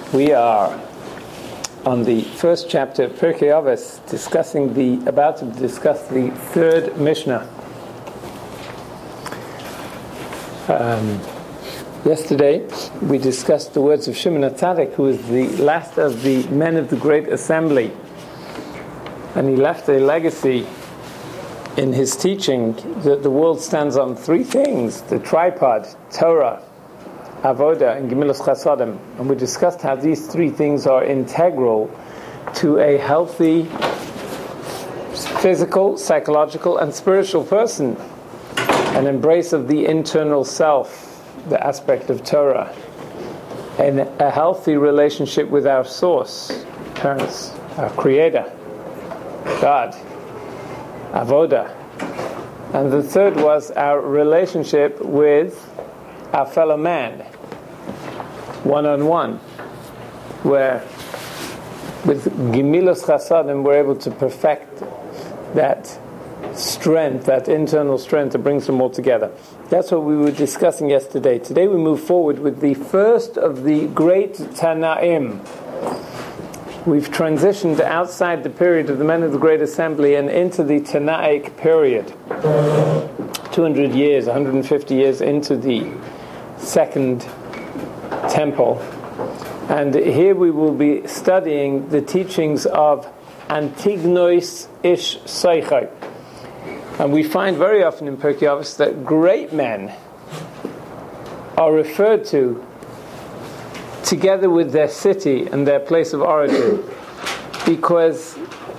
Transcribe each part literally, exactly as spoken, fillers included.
We are on the first chapter of Pirkei Avos, discussing the about to discuss the third Mishnah. Um, yesterday we discussed the words of Shimon HaTzadik, who is the last of the men of the Great Assembly, and he left a legacy in his teaching that the world stands on three things: the tripod, Torah, Avoda, and Gemilas Chasadim. And we discussed how these three things are integral to a healthy physical, psychological, and spiritual person. An embrace of the internal self, the aspect of Torah, and a healthy relationship with our source, parents, our Creator, God, Avoda. And the third was our relationship with our fellow man, one-on-one, where with Gemilas Chasadim we're able to perfect that strength, that internal strength that brings them all together. That's what we were discussing yesterday. Today we move forward with the first of the great Tanaim. We've transitioned outside the period of the men of the Great Assembly and into the Tanaic period. two hundred years, one hundred fifty years into the Second Temple. And here we will be studying the teachings of Antignois Ish Seichai. And we find very often in Pirkei Avos that great men are referred to together with their city and their place of origin, because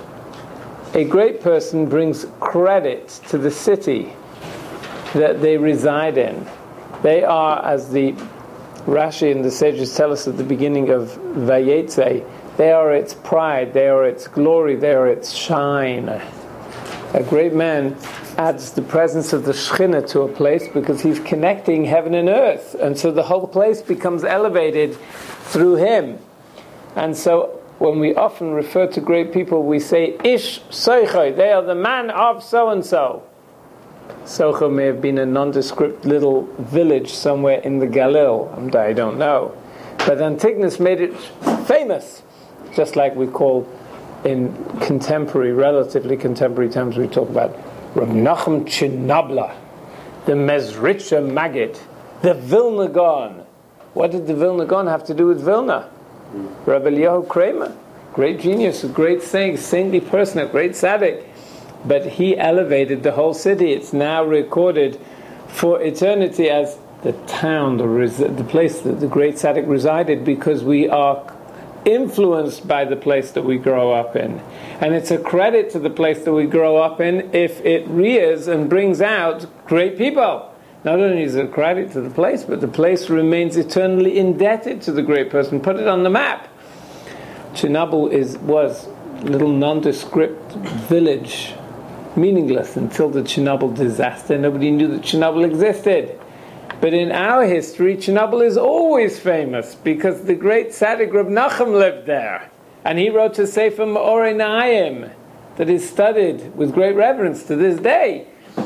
a great person brings credit to the city that they reside in. They are, as the Rashi and the sages tell us at the beginning of Vayetze, they are its pride, they are its glory, they are its shine. A great man adds the presence of the Shekhinah to a place because he's connecting heaven and earth, and so the whole place becomes elevated through him. And so when we often refer to great people, we say Ish Soichai, they are the man of so-and-so. Socho may have been a nondescript little village somewhere in the Galil, and I don't know. But Antigonus made it famous, just like we call in contemporary, relatively contemporary times, we talk about Reb Nachum Chinabla, the Mezritcher Maggid, the Vilna Gaon. What did the Vilna Gaon have to do with Vilna? Rabbi Eliyahu Kramer, great genius, a great saint, saintly person, a great tzaddik. But he elevated the whole city. It's now recorded for eternity as the town, the, res- the place that the great tzaddik resided, because we are influenced by the place that we grow up in. And it's a credit to the place that we grow up in if it rears and brings out great people. Not only is it a credit to the place, but the place remains eternally indebted to the great person. Put it on the map. Chernobyl is was a little nondescript village, meaningless until the Chernobyl disaster. Nobody knew that Chernobyl existed. But in our history, Chernobyl is always famous because the great tzaddik Reb Nachum lived there. And he wrote a Sefer Me'orei Na'ayim that is studied with great reverence to this day,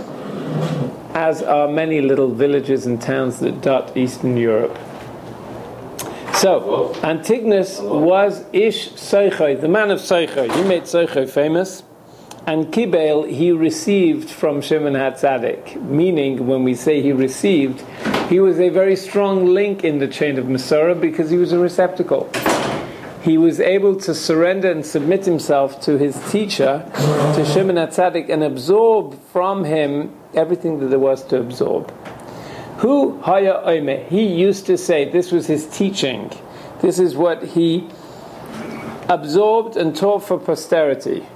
as are many little villages and towns that dot Eastern Europe. So, Antigonus was Ish Seichai, the man of Seichai. He made Seichai famous. And Kibel he received from Shimon HaTzadik, meaning when we say he received, he was a very strong link in the chain of Masorah because he was a receptacle. He was able to surrender and submit himself to his teacher, to Shimon HaTzadik, and absorb from him everything that there was to absorb. Hu haya oime, he used to say, this was his teaching, this is what he absorbed and taught for posterity.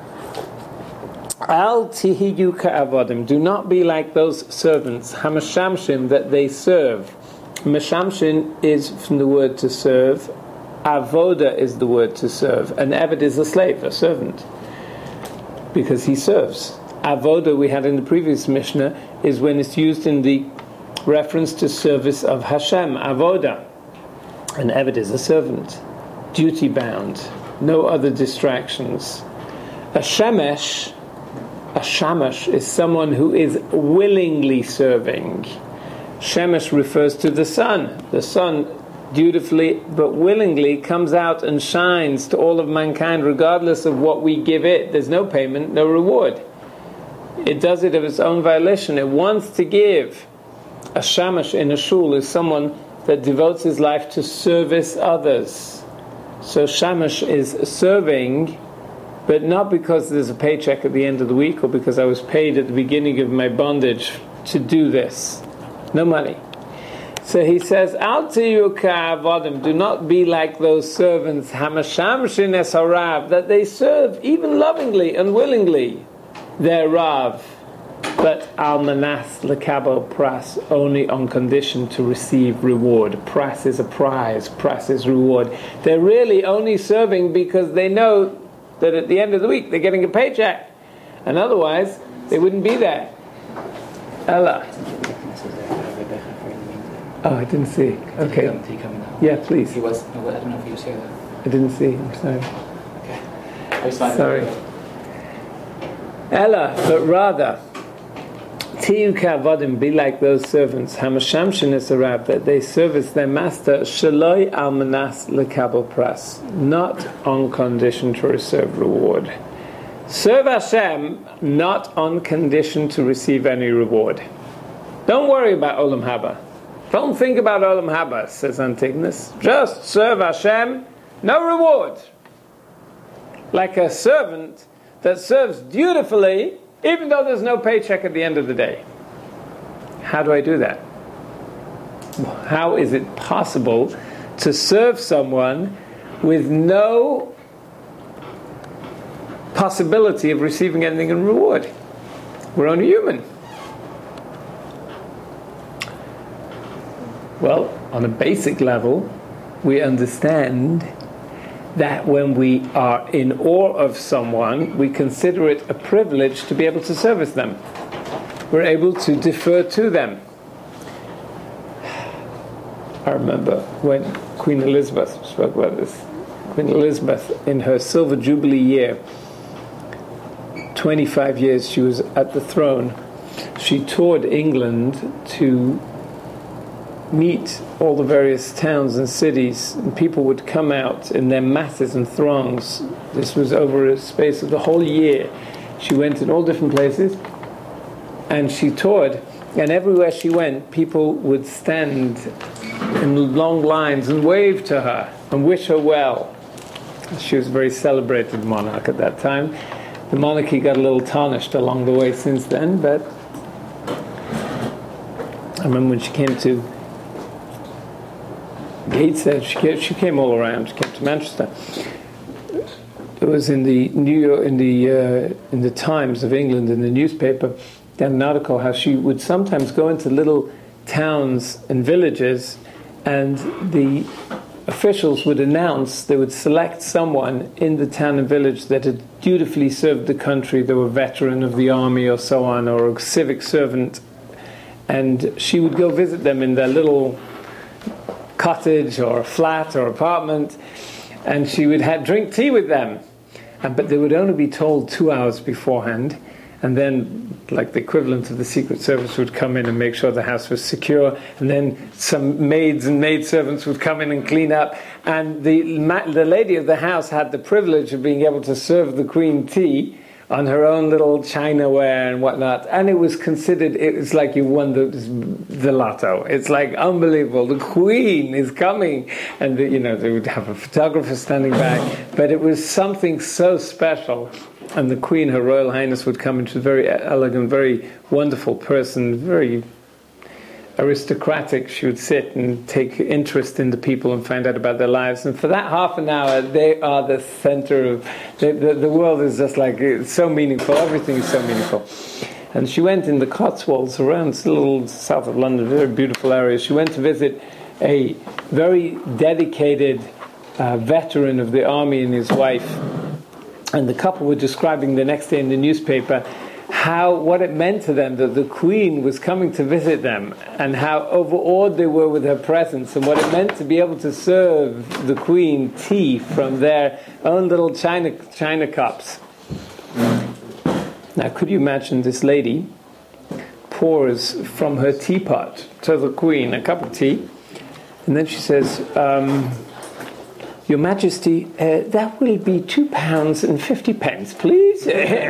Al tihiyu ka'avodim, do not be like those servants, hamashamshin, that they serve. Mashamshin is from the word to serve, avoda is the word to serve, and eved is a slave, a servant, because he serves. Avoda, we had in the previous Mishnah, is when it's used in the reference to service of Hashem, avoda, and eved is a servant, duty bound, no other distractions. A shemesh, a shamash is someone who is willingly serving. Shemesh refers to the sun. The sun dutifully but willingly comes out and shines to all of mankind regardless of what we give it. There's no payment, no reward. It does it of its own volition. It wants to give. A shamash in a shul is someone that devotes his life to service others. So shamash is serving, but not because there's a paycheck at the end of the week or because I was paid at the beginning of my bondage to do this. No money. So he says, Al tiyu ka'avodim, do not be like those servants, hamashamshin es harav, that they serve even lovingly and willingly their Rav, but al manas lekabel pras, only on condition to receive reward. Pras is a prize, pras is reward. They're really only serving because they know that at the end of the week they're getting a paycheck, and otherwise they wouldn't be there. Ella. Oh, I didn't see. Okay. Yeah, please. He was. No, I don't know if he was here though. I didn't see. I'm sorry. Okay. Sorry. Ella, but rather, tiyu ka'avodim, be like those servants, hamashamshin es harav, that they service their master, shaloi al manas lekabel pras, not on condition to receive reward. Serve Hashem, not on condition to receive any reward. Don't worry about olam haba. Don't think about olam haba, says Antigonus. Just serve Hashem, no reward. Like a servant that serves dutifully, even though there's no paycheck at the end of the day. How do I do that? How is it possible to serve someone with no possibility of receiving anything in reward? We're only human. Well, on a basic level, we understand that when we are in awe of someone, we consider it a privilege to be able to service them. We're able to defer to them. I remember when Queen Elizabeth spoke about this. Queen Elizabeth, in her Silver Jubilee year, twenty-five years she was at the throne, she toured England to meet all the various towns and cities, and people would come out in their masses and throngs. This was over a space of the whole year. She went in all different places, and she toured, and everywhere she went, people would stand in long lines and wave to her and wish her well. She was a very celebrated monarch at that time. The monarchy got a little tarnished along the way since then, but I remember when she came to Gateshead, she came, she came all around. She came to Manchester. It was in the New York, in the uh, in the Times of England, in the newspaper, down an article how she would sometimes go into little towns and villages, and the officials would announce, they would select someone in the town and village that had dutifully served the country. They were a veteran of the army or so on, or a civic servant, and she would go visit them in their little cottage or flat or apartment, and she would have, drink tea with them, and, but they would only be told two hours beforehand, and then like the equivalent of the Secret Service would come in and make sure the house was secure, and then some maids and maidservants would come in and clean up, and the, the lady of the house had the privilege of being able to serve the Queen tea on her own little chinaware and whatnot, and it was considered, it was like you won the, the lotto. It's like unbelievable. The Queen is coming, and the, you know, they would have a photographer standing back, but it was something so special. And the Queen, Her Royal Highness, would come into a very elegant, very wonderful person, very aristocratic. She would sit and take interest in the people and find out about their lives, and for that half an hour they are the center of the, the, the world. Is just like, it's so meaningful, everything is so meaningful. And she went in the Cotswolds, around a little south of London, very beautiful area. She went to visit a very dedicated uh, veteran of the army and his wife, and the couple were describing the next day in the newspaper how, what it meant to them that the Queen was coming to visit them, and how overawed they were with her presence, and what it meant to be able to serve the Queen tea from their own little china china cups. Now, could you imagine this lady pours from her teapot to the Queen a cup of tea, And then she says, um, Your Majesty, uh, that will be two pounds and fifty pence, please.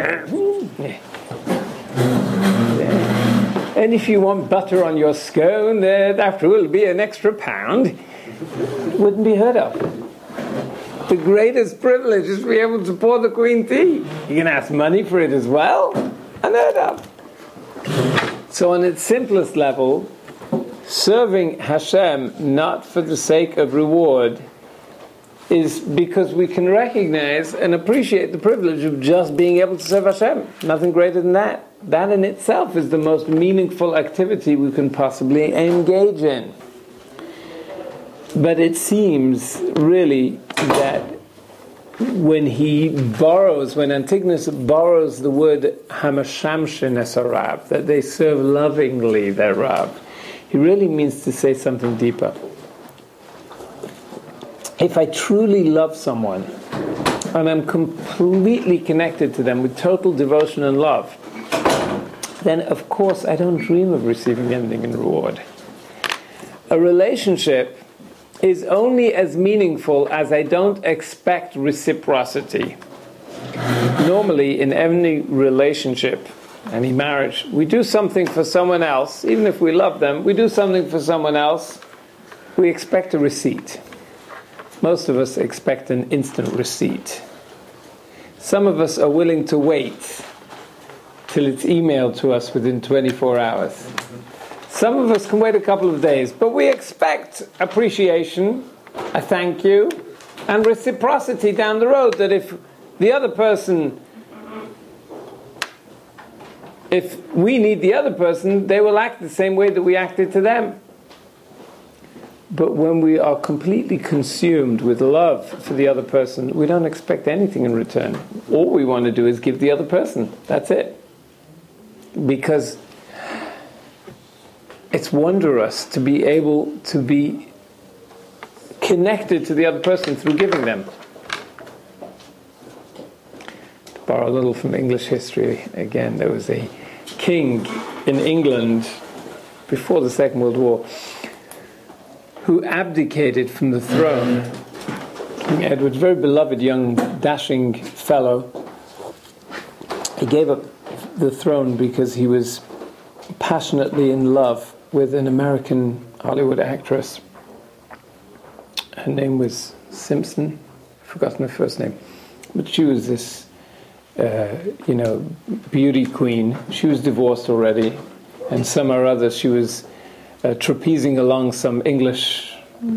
And if you want butter on your scone, uh, that will be an extra pound. Wouldn't be heard of. The greatest privilege is to be able to pour the Queen tea. You can ask money for it as well. Unheard of. So on its simplest level, serving Hashem not for the sake of reward is because we can recognize and appreciate the privilege of just being able to serve Hashem. Nothing greater than that. That in itself is the most meaningful activity we can possibly engage in. But it seems really that when he borrows, when Antigonus borrows the word Hamashamshin es Rav, that they serve lovingly their Rav, he really means to say something deeper. If I truly love someone, and I'm completely connected to them with total devotion and love, then of course I don't dream of receiving anything in reward. A relationship is only as meaningful as I don't expect reciprocity. Normally, in any relationship, any marriage, we do something for someone else, even if we love them, we do something for someone else, we expect a receipt. Most of us expect an instant receipt. Some of us are willing to wait till it's emailed to us within twenty-four hours. Some of us can wait a couple of days, but we expect appreciation, a thank you, and reciprocity down the road, that if the other person, if we need the other person, they will act the same way that we acted to them. But when we are completely consumed with love for the other person, we don't expect anything in return. All we want to do is give the other person. That's it. Because it's wondrous to be able to be connected to the other person through giving them. To borrow a little from English history, again, there was a king in England before the Second World War who abdicated from the throne. King Edward, very beloved young dashing fellow, he gave up the throne because he was passionately in love with an American Hollywood actress. Her name was Simpson. I've forgotten her first name. But she was this, uh, you know, beauty queen. She was divorced already. And some or other, she was uh, trapezing along some English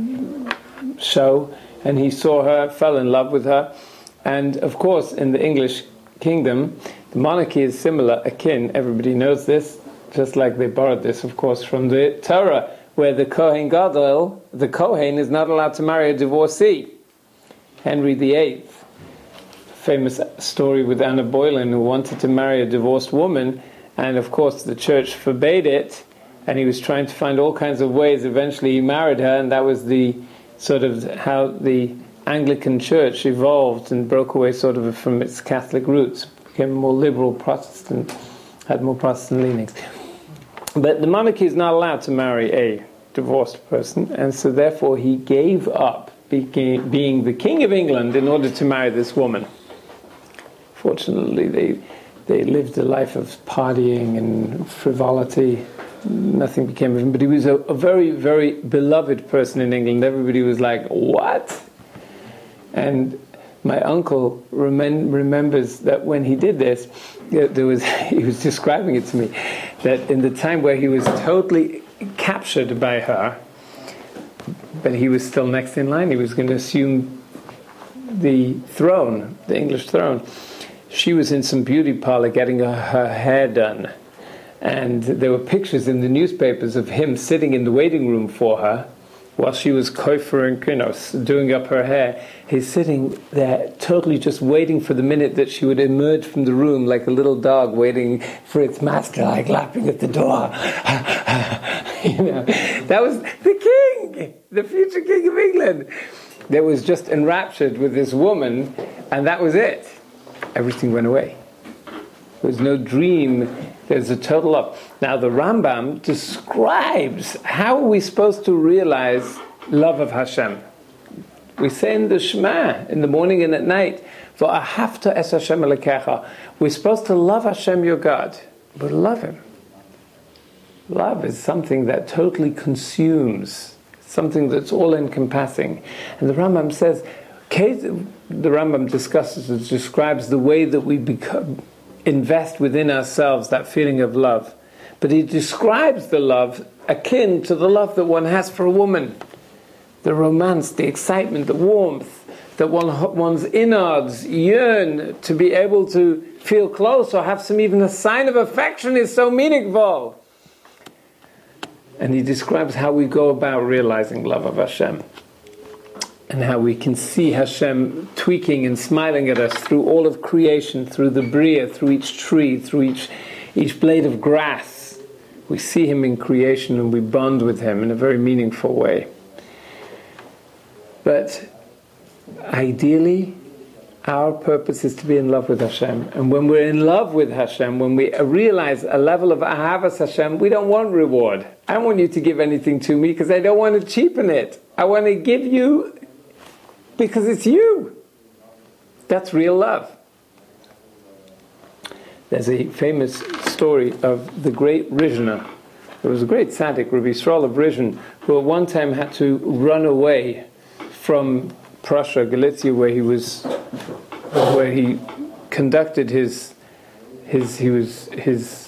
show. And he saw her, fell in love with her. And of course, in the English kingdom, the monarchy is similar, akin, everybody knows this, just like they borrowed this, of course, from the Torah, where the Kohen Gadol, the Kohen, is not allowed to marry a divorcee. Henry the Eighth, famous story with Anna Boleyn, who wanted to marry a divorced woman, and of course the church forbade it, and he was trying to find all kinds of ways. Eventually he married her, and that was the sort of how the Anglican Church evolved and broke away sort of from its Catholic roots, became more liberal Protestant, had more Protestant leanings. But the monarchy is not allowed to marry a divorced person, and so therefore he gave up being, being the King of England in order to marry this woman. Fortunately, they they lived a life of partying and frivolity. Nothing became of him, but he was a, a very, very beloved person in England. Everybody was like, what? And my uncle remem- remembers that when he did this, there was he was describing it to me, that in the time where he was totally captured by her, but he was still next in line, he was going to assume the throne, the English throne. She was in some beauty parlor getting her, her hair done, and there were pictures in the newspapers of him sitting in the waiting room for her while she was coiffing, you know, doing up her hair. He's sitting there totally just waiting for the minute that she would emerge from the room like a little dog waiting for its master, like lapping at the door. You know, that was the king, the future king of England, that was just enraptured with this woman, and that was it. Everything went away. There was no dream. There's a total up. Now the Rambam describes how are we supposed to realize love of Hashem. We say in the Shema, in the morning and at night, V'ahavta es Hashem Elokecha. We're supposed to love Hashem, your God, but love Him. Love is something that totally consumes, something that's all-encompassing. And the Rambam says, the Rambam discusses and describes the way that we become, invest within ourselves that feeling of love. But he describes the love akin to the love that one has for a woman. The romance, the excitement, the warmth, that one, one's innards yearn to be able to feel close or have some even a sign of affection is so meaningful. And he describes how we go about realizing love of Hashem. And how we can see Hashem tweaking and smiling at us through all of creation, through the Bria, through each tree, through each, each blade of grass. We see Him in creation and we bond with Him in a very meaningful way. But ideally, our purpose is to be in love with Hashem. And when we're in love with Hashem, when we realize a level of Ahavas Hashem, we don't want reward. I don't want you to give anything to me because I don't want to cheapen it. I want to give you because it's you. That's real love. There's a famous story of the great Rizhna. There was a great tzaddik, Rabbi Yisrael of Rizhin, who at one time had to run away from Prussia, Galicia, where he was, where he conducted his, his, he was his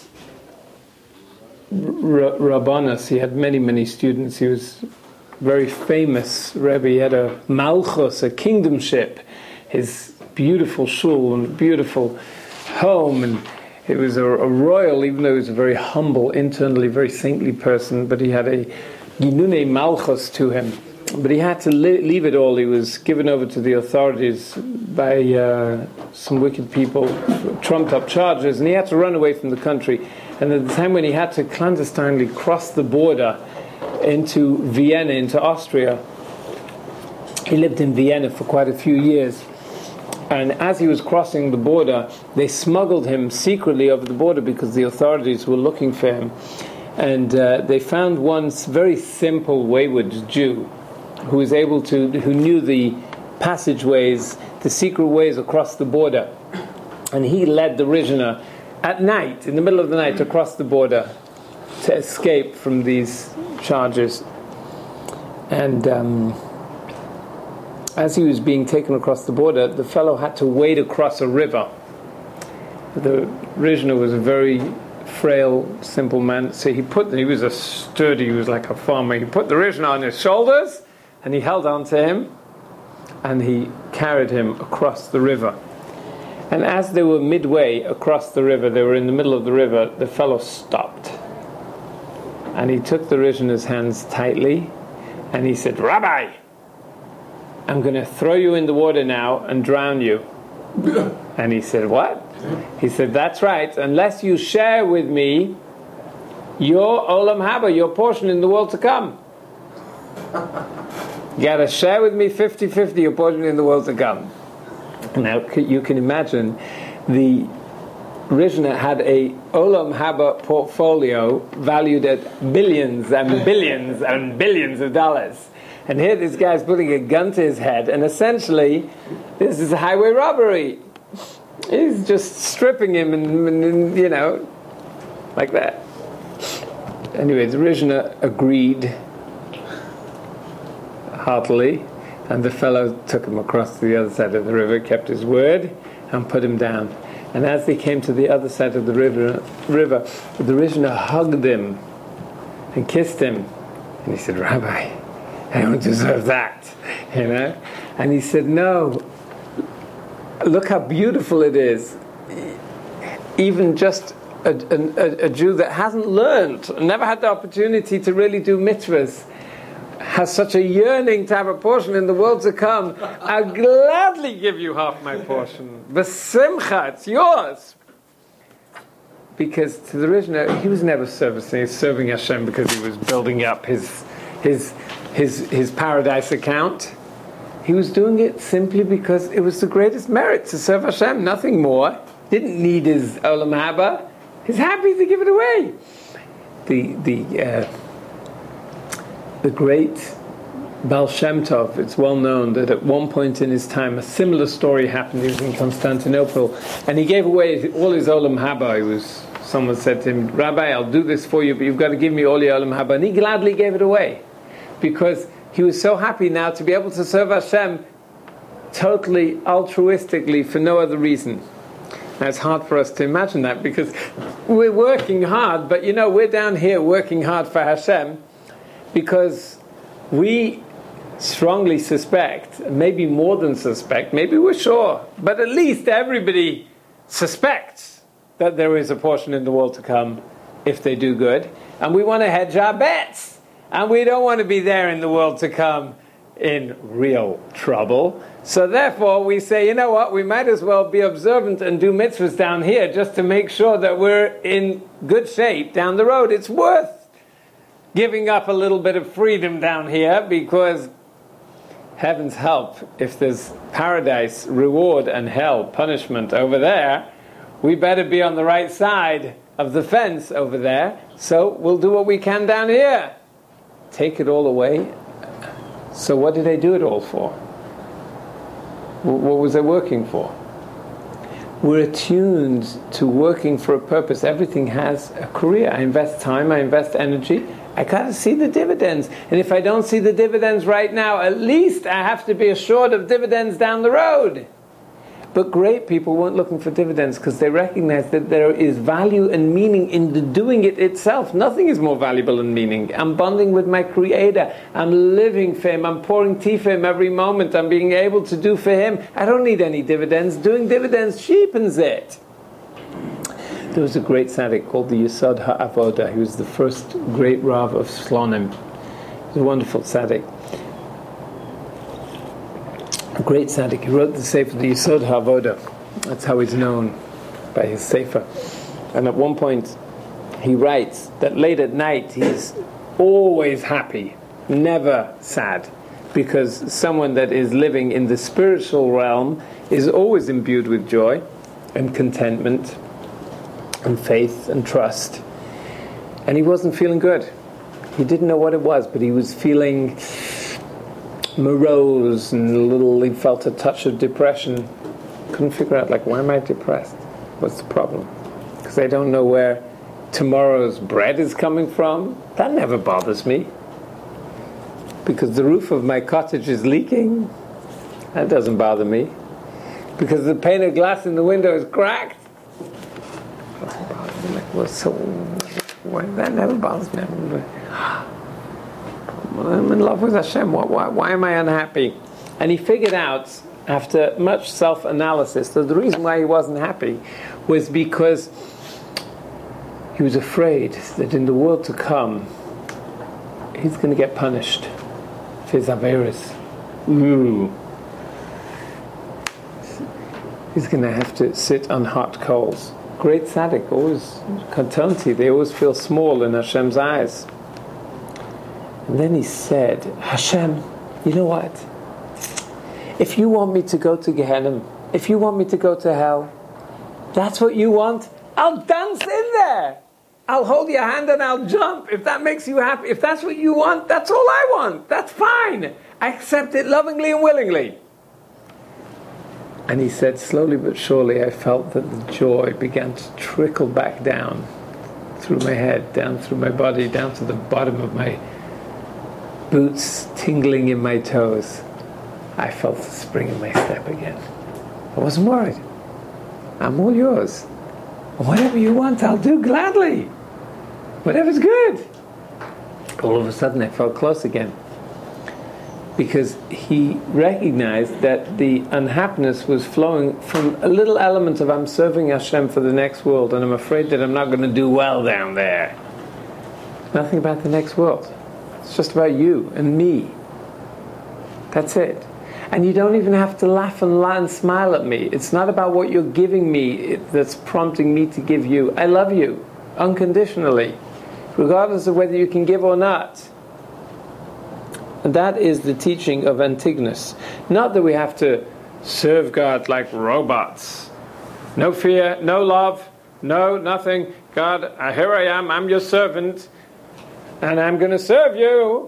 Rabbanas. He had many, many students. He was very famous Rebbe. He had a malchus, a kingdomship, his beautiful shul and beautiful home, and it was a, a royal, even though he was a very humble, internally very saintly person, but he had a ginune malchus to him. But he had to li- leave it all. He was given over to the authorities by uh, some wicked people, trumped up charges, and he had to run away from the country. And at the time when he had to clandestinely cross the border into Vienna, into Austria, he lived in Vienna for quite a few years. And as he was crossing the border, they smuggled him secretly over the border because the authorities were looking for him. And uh, they found one very simple, wayward Jew who was able to, who knew the passageways, the secret ways across the border. And he led the Rizhna at night, in the middle of the night, across the border to escape from these charges. And um, as he was being taken across the border, the fellow had to wade across a river. The Rizhna was a very frail, simple man, so he put, he was a sturdy, he was like a farmer, he put the Rizhna on his shoulders, and he held on to him, and he carried him across the river. And as they were midway across the river, they were in the middle of the river, the fellow stopped. And he took the Rizhna's hands tightly, and he said, "Rabbi, I'm going to throw you in the water now and drown you." And he said, "What?" He said, "That's right, unless you share with me your Olam Haba, your portion in the world to come. You got to share with me fifty-fifty your portion in the world to come." Now you can imagine the Rizhna had a Olam Haba portfolio valued at billions and billions and billions of dollars. And here this guy's putting a gun to his head, and essentially this is a highway robbery. He's just stripping him and, and you know, like that. Anyways, Rizhna agreed heartily, and the fellow took him across to the other side of the river, kept his word, and put him down. And as they came to the other side of the river, river the Rizhna hugged him and kissed him. And he said, "Rabbi, I don't deserve that," you know. And he said, "No, look how beautiful it is. Even just a, a, a Jew that hasn't learned, never had the opportunity to really do mitzvahs, has such a yearning to have a portion in the world to come. I'll gladly give you half my portion. B'simcha, it's yours." Because to the Rizhna, he was never servicing, he was serving Hashem because he was building up his his his his paradise account. He was doing it simply because it was the greatest merit to serve Hashem, nothing more. Didn't need his Olam Haba. He's happy to give it away. The the uh, the great Baal Shem Tov, it's well known that at one point in his time a similar story happened. He was in Constantinople and he gave away all his Olam Haba. He was, someone said to him, Rabbi, I'll do this for you, but you've got to give me all your Olam Haba. And he gladly gave it away because he was so happy now to be able to serve Hashem totally altruistically for no other reason. Now it's hard for us to imagine that because we're working hard, but you know, we're down here working hard for Hashem because we strongly suspect, maybe more than suspect, maybe we're sure, but at least everybody suspects that there is a portion in the world to come if they do good, and we want to hedge our bets, and we don't want to be there in the world to come in real trouble. So therefore we say, you know what, we might as well be observant and do mitzvahs down here just to make sure that we're in good shape down the road. It's worth giving up a little bit of freedom down here because heavens help, if there's paradise, reward, and hell, punishment over there, we better be on the right side of the fence over there, so we'll do what we can down here. Take it all away. So what did they do it all for? What was they working for? We're attuned to working for a purpose. Everything has a career. I invest time, I invest energy, I gotta see the dividends. And if I don't see the dividends right now, at least I have to be assured of dividends down the road. But great people weren't looking for dividends because they recognize that there is value and meaning in the doing it itself. Nothing is more valuable than meaning. I'm bonding with my Creator. I'm living for Him. I'm pouring tea for Him every moment. I'm being able to do for Him. I don't need any dividends. Doing dividends cheapens it. There was a great tzaddik called the Yesod HaAvoda. He was the first great Rav of Slonim. He was a wonderful tzaddik. A great tzaddik. He wrote the Sefer, the Yesod HaAvoda. That's how he's known, by his Sefer. And at one point, he writes that late at night he's always happy, never sad, because someone that is living in the spiritual realm is always imbued with joy and contentment and faith and trust. And he wasn't feeling good. He didn't know what it was, but he was feeling morose and a little, he felt a touch of depression. Couldn't figure out, like, why am I depressed? What's the problem? Because I don't know where tomorrow's bread is coming from. That never bothers me. Because the roof of my cottage is leaking. That doesn't bother me. Because the pane of glass in the window is cracked. Well, so why, that never bothers me. I'm in love with Hashem. Why, why, why am I unhappy? And he figured out, after much self-analysis, that the reason why he wasn't happy was because he was afraid that in the world to come, he's going to get punished for his averis. Ooh. He's going to have to sit on hot coals. Great tzaddik, always katanti, they always feel small in Hashem's eyes. And then he said, Hashem, you know what? If you want me to go to Gehenna, if you want me to go to hell, that's what you want, I'll dance in there. I'll hold your hand and I'll jump. If that makes you happy, if that's what you want, that's all I want. That's fine. I accept it lovingly and willingly. And he said, slowly but surely, I felt that the joy began to trickle back down through my head, down through my body, down to the bottom of my boots, tingling in my toes. I felt the spring in my step again. I wasn't worried. I'm all yours. Whatever you want, I'll do gladly. Whatever's good. All of a sudden, I felt close again. Because he recognized that the unhappiness was flowing from a little element of I'm serving Hashem for the next world and I'm afraid that I'm not going to do well down there. Nothing about the next world. It's just about you and me. That's it. And you don't even have to laugh and lie and smile at me. It's not about what you're giving me that's prompting me to give you. I love you unconditionally, regardless of whether you can give or not. And that is the teaching of Antigonus. Not that we have to serve God like robots. No fear, no love, no nothing. God, here I am, I'm your servant, and I'm going to serve you.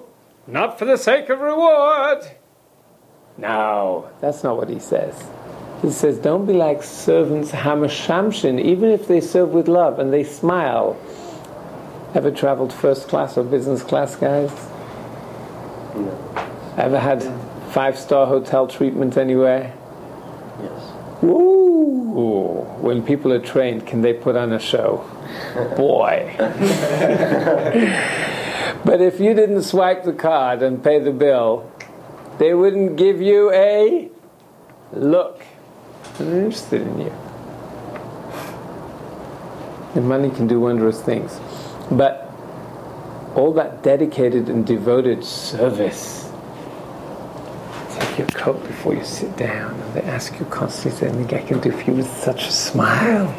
not for the sake of reward. No, that's not what he says. He says, don't be like servants hamashamshin, even if they serve with love and they smile. Ever traveled first class or business class, guys? No. Ever had five-star hotel treatment anywhere? Yes. Woo! When people are trained, can they put on a show? Boy. But if you didn't swipe the card and pay the bill, they wouldn't give you a look. They're interested in you. The money can do wondrous things. But all that dedicated and devoted service. Take your coat before you sit down, and they ask you constantly, anything I can do for you with such a smile.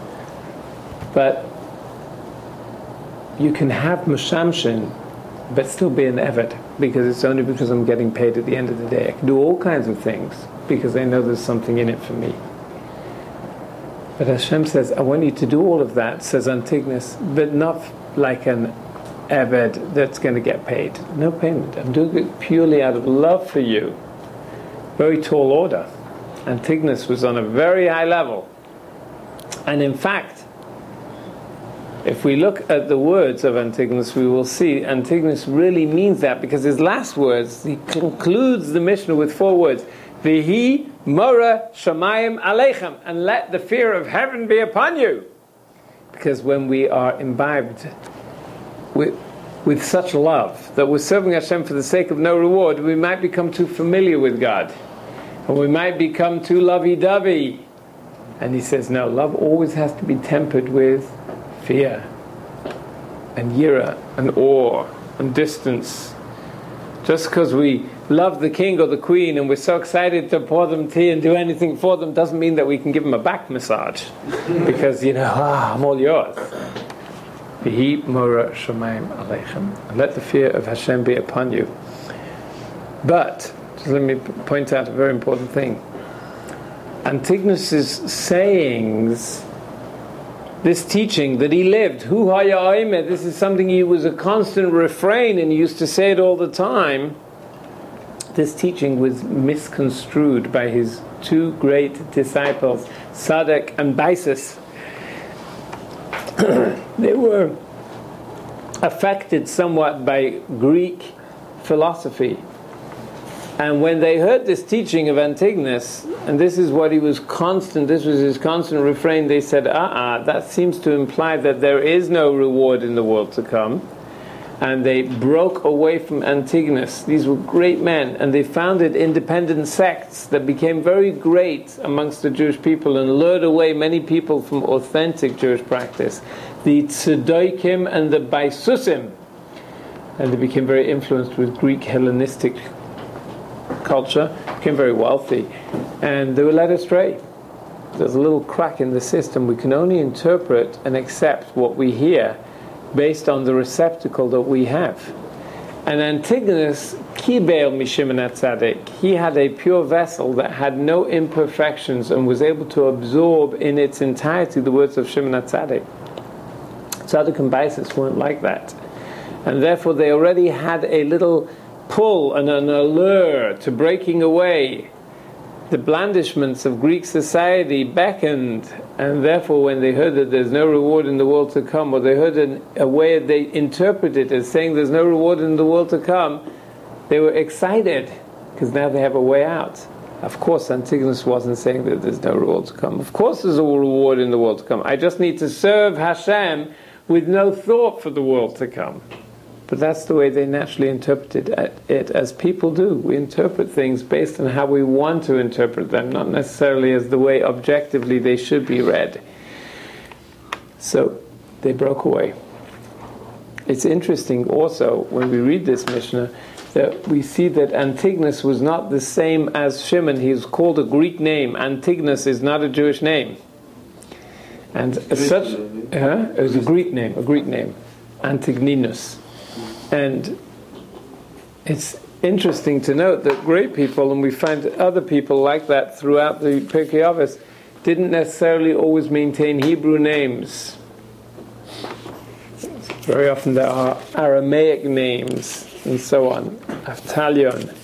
But you can have Mashamshin, but still be an Eved, because it's only because I'm getting paid at the end of the day. I can do all kinds of things, because I know there's something in it for me. But Hashem says, I want you to do all of that, says Antigonus, but not like an Eved that's going to get paid. No payment. I'm doing it purely out of love for you. Very tall order. Antigonus was on a very high level. And in fact, if we look at the words of Antigonus, we will see Antigonus really means that, because his last words, he concludes the Mishnah with four words. Vihi mora shamayim aleichem, and let the fear of heaven be upon you. Because when we are imbibed with, with such love that we're serving Hashem for the sake of no reward, we might become too familiar with God. And we might become too lovey-dovey. And he says, no, love always has to be tempered with fear and yira and awe and distance. Just because we love the king or the queen and we're so excited to pour them tea and do anything for them doesn't mean that we can give them a back massage. Because, you know, ah, I'm all yours. Vihi mora shamayim aleichem. Let the fear of Hashem be upon you. But, just let me point out a very important thing. Antigonus's sayings, this teaching that he lived, hu haya oimed, this is something he was a constant refrain and he used to say it all the time. This teaching was misconstrued by his two great disciples, Sadek and Baisus. They were affected somewhat by Greek philosophy. And when they heard this teaching of Antigonus, and this is what he was constant, this was his constant refrain, they said, uh-uh, that seems to imply that there is no reward in the world to come. And they broke away from Antigonus. These were great men, and they founded independent sects that became very great amongst the Jewish people and lured away many people from authentic Jewish practice. The Tzedokim and the Baisusim. And they became very influenced with Greek Hellenistic culture, became very wealthy, and they were led astray. There's a little crack in the system. We can only interpret and accept what we hear based on the receptacle that we have. And Antigonus kibel mishimon HaTzadik, he had a pure vessel that had no imperfections and was able to absorb in its entirety the words of Shimon HaTzadik. Tzaddik and Baisus weren't like that, and therefore they already had a little pull and an allure to breaking away. The blandishments of Greek society beckoned, and therefore when they heard that there's no reward in the world to come, or they heard an, a way they interpreted it as saying there's no reward in the world to come, they were excited, because now they have a way out. Of course, Antigonus wasn't saying that there's no reward to come. Of course there's a reward in the world to come. I just need to serve Hashem with no thought for the world to come. But that's the way they naturally interpreted it, as people do. We interpret things based on how we want to interpret them, not necessarily as the way objectively they should be read. So they broke away. It's interesting also, when we read this Mishnah, that we see that Antigonus was not the same as Shimon. He was called a Greek name. Antigonus is not a Jewish name. And as such, uh, it was a Greek name, a Greek name, Antigninus. And it's interesting to note that great people, and we find other people like that throughout the Pirkei Avos, didn't necessarily always maintain Hebrew names. Very often there are Aramaic names and so on. Avtalion.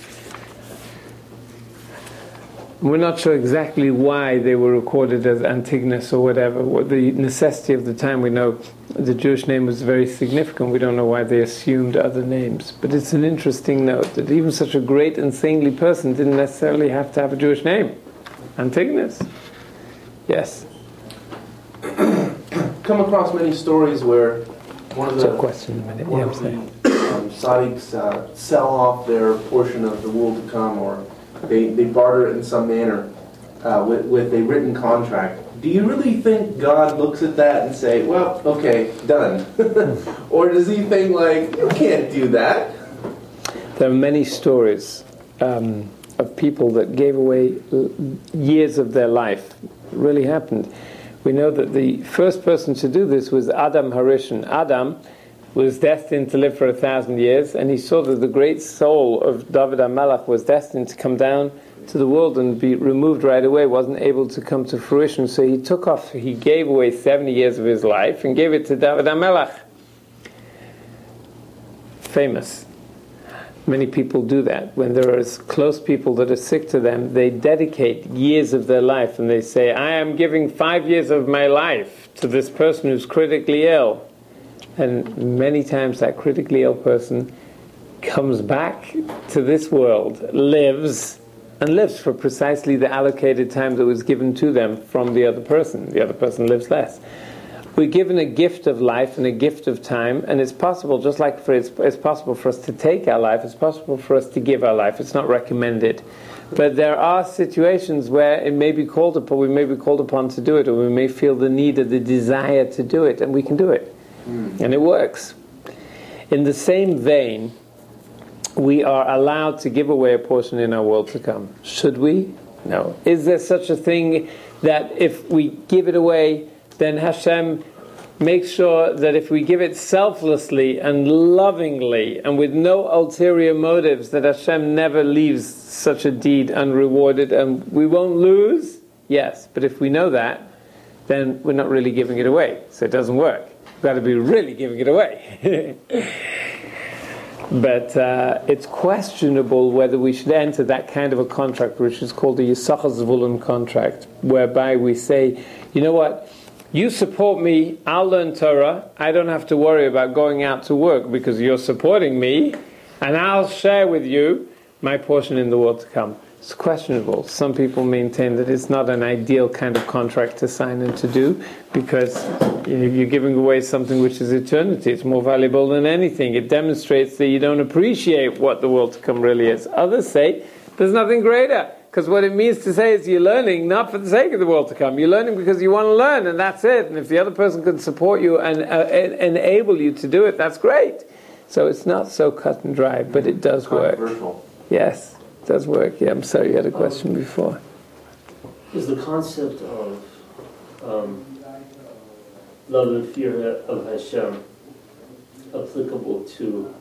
We're not sure exactly why they were recorded as Antigonus or whatever. What the necessity of the time, we know the Jewish name was very significant. We don't know why they assumed other names. But it's an interesting note that even such a great and saintly person didn't necessarily have to have a Jewish name. Antigonus. Yes. Come across many stories where one of the, That's a question in a minute. one Yeah, of I'm saying. the um, Sadiqs uh, sell off their portion of the world to come, or they, they barter it in some manner uh, with, with a written contract. Do you really think God looks at that and say, well, okay, done? Or does he think, like, you can't do that? There are many stories um, of people that gave away years of their life. It really happened. We know that the first person to do this was Adam Harishon. Adam was destined to live for a thousand years, and he saw that the great soul of David HaMelech was destined to come down to the world and be removed right away, wasn't able to come to fruition, so he took off, he gave away seventy years of his life and gave it to David HaMelech. Famous. Many people do that. When there are close people that are sick to them, they dedicate years of their life and they say, I am giving five years of my life to this person who's critically ill. And many times that critically ill person comes back to this world, lives, and lives for precisely the allocated time that was given to them from the other person. The other person lives less. We're given a gift of life and a gift of time, and it's possible, just like for it's, it's possible for us to take our life, it's possible for us to give our life. It's not recommended. But there are situations where it may be called upon, we may be called upon to do it, or we may feel the need or the desire to do it, and we can do it. Mm. And it works. In the same vein, we are allowed to give away a portion in our world to come. Should we? No. Is there such a thing that if we give it away, then Hashem makes sure that if we give it selflessly and lovingly and with no ulterior motives, that Hashem never leaves such a deed unrewarded and we won't lose? Yes, but if we know that, then we're not really giving it away, so it doesn't work. We've got to be really giving it away. But uh, it's questionable whether we should enter that kind of a contract, which is called the Yisachar Zvulun contract, whereby we say, you know what, you support me, I'll learn Torah, I don't have to worry about going out to work because you're supporting me, and I'll share with you my portion in the world to come. It's questionable. Some people maintain that it's not an ideal kind of contract to sign and to do, because you know, you're giving away something which is eternity. It's more valuable than anything. It demonstrates that you don't appreciate what the world to come really is. Others say there's nothing greater, because what it means to say is you're learning not for the sake of the world to come. You're learning because you want to learn, and that's it. And if the other person can support you and uh, enable you to do it, that's great. So it's not so cut and dry, but it does work. Yes, it does work. Yeah, I'm sorry, you had a question um, before. Is the concept of um, love and fear of Hashem applicable to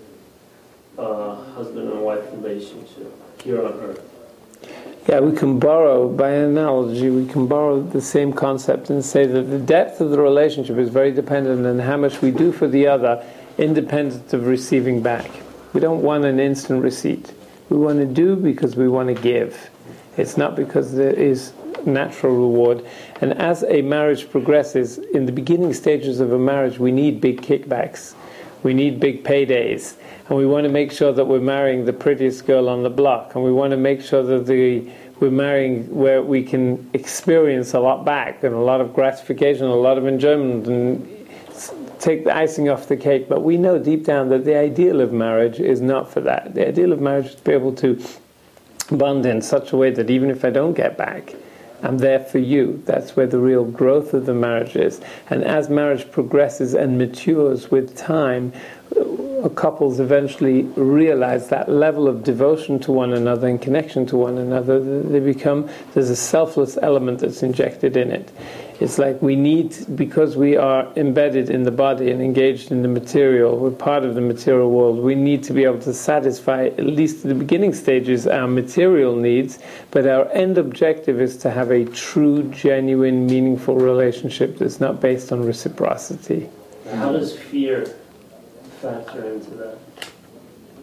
uh, husband and wife relationship here on earth? Yeah, we can borrow, by analogy, we can borrow the same concept and say that the depth of the relationship is very dependent on how much we do for the other, independent of receiving back. We don't want an instant receipt. We want to do because we want to give. It's not because there is natural reward. And as a marriage progresses, in the beginning stages of a marriage, we need big kickbacks. We need big paydays. And we want to make sure that we're marrying the prettiest girl on the block. And we want to make sure that the, we're marrying where we can experience a lot back and a lot of gratification, a lot of enjoyment, and take the icing off the cake. But we know deep down that the ideal of marriage is not for that. The ideal of marriage is to be able to bond in such a way that even if I don't get back, I'm there for you. That's where the real growth of the marriage is. And as marriage progresses and matures with time, couples eventually realize that level of devotion to one another and connection to one another. They become, there's a selfless element that's injected in it. It's like we need, because we are embedded in the body and engaged in the material, we're part of the material world, we need to be able to satisfy, at least in the beginning stages, our material needs, but our end objective is to have a true, genuine, meaningful relationship that's not based on reciprocity. How does fear factor into that?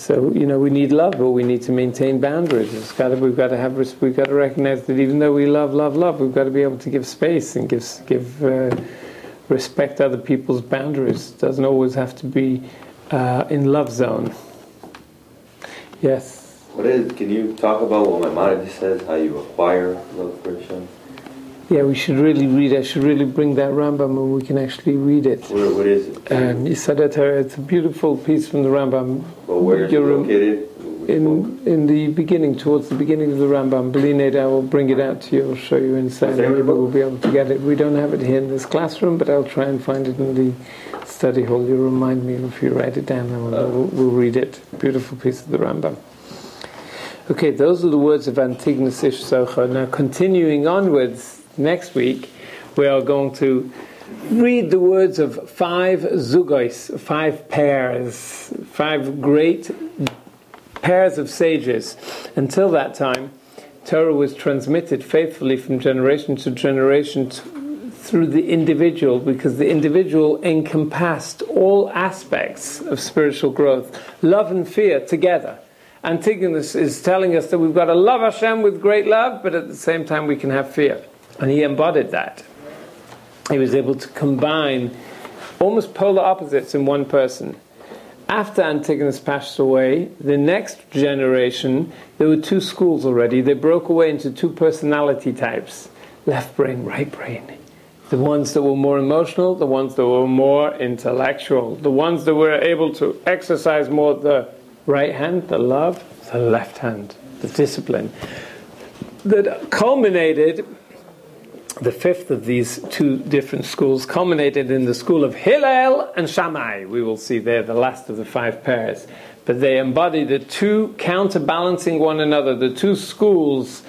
So, you know, we need love, but we need to maintain boundaries. It's got to, we've got to have, we've got to recognize that even though we love, love, love, we've got to be able to give space and give, give uh, respect other people's boundaries. It doesn't always have to be uh, in love zone. Yes. What is? Can you talk about what Maimonides says? How you acquire love for Hashem? Yeah, we should really read. I should really bring that Rambam and we can actually read it. Where, what is it? Um, Yisadat Torah. It's a beautiful piece from the Rambam. Well, where is it located? In in the beginning, towards the beginning of the Rambam. Belined, I will bring it out to you. I'll show you inside. Maybe we'll be able to get it. We don't have it here in this classroom, but I'll try and find it in the study hall. You remind me if you write it down, and we'll, we'll, we'll read it. Beautiful piece of the Rambam. Okay, those are the words of Antigonus Ish Socha. Now, continuing onwards. Next week, we are going to read the words of five zugos, five pairs, five great pairs of sages. Until that time, Torah was transmitted faithfully from generation to generation t- through the individual, because the individual encompassed all aspects of spiritual growth, love and fear together. Antigonus is telling us that we've got to love Hashem with great love, but at the same time we can have fear. And he embodied that. He was able to combine almost polar opposites in one person. After Antigonus passed away, the next generation, there were two schools already. They broke away into two personality types. Left brain, right brain. The ones that were more emotional, the ones that were more intellectual. The ones that were able to exercise more the right hand, the love, the left hand, the discipline. That culminated... The fifth of these two different schools culminated in the school of Hillel and Shammai. We will see there the last of the five pairs. But they embody the two counterbalancing one another, the two schools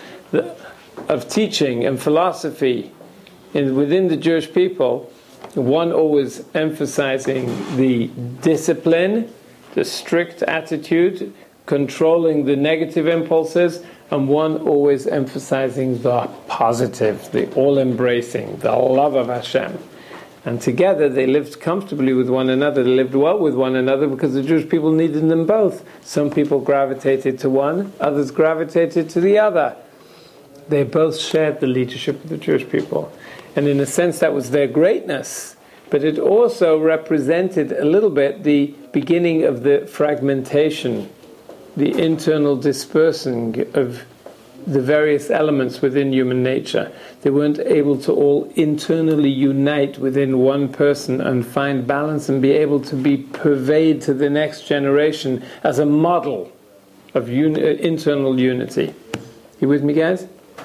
of teaching and philosophy in, within the Jewish people. One always emphasizing the discipline, the strict attitude, controlling the negative impulses, and one always emphasizing the positive, the all-embracing, the love of Hashem. And together they lived comfortably with one another, they lived well with one another, because the Jewish people needed them both. Some people gravitated to one, others gravitated to the other. They both shared the leadership of the Jewish people. And in a sense that was their greatness, but it also represented a little bit the beginning of the fragmentation, the internal dispersing of the various elements within human nature. They weren't able to all internally unite within one person and find balance and be able to be purveyed to the next generation as a model of uni- internal unity. You with me, guys?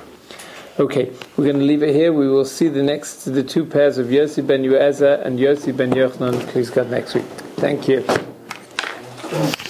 Okay, we're going to leave it here. We will see the next, the two pairs of Yossi ben Yoezer and Yossi ben Yochanan, please God, next week. Thank you.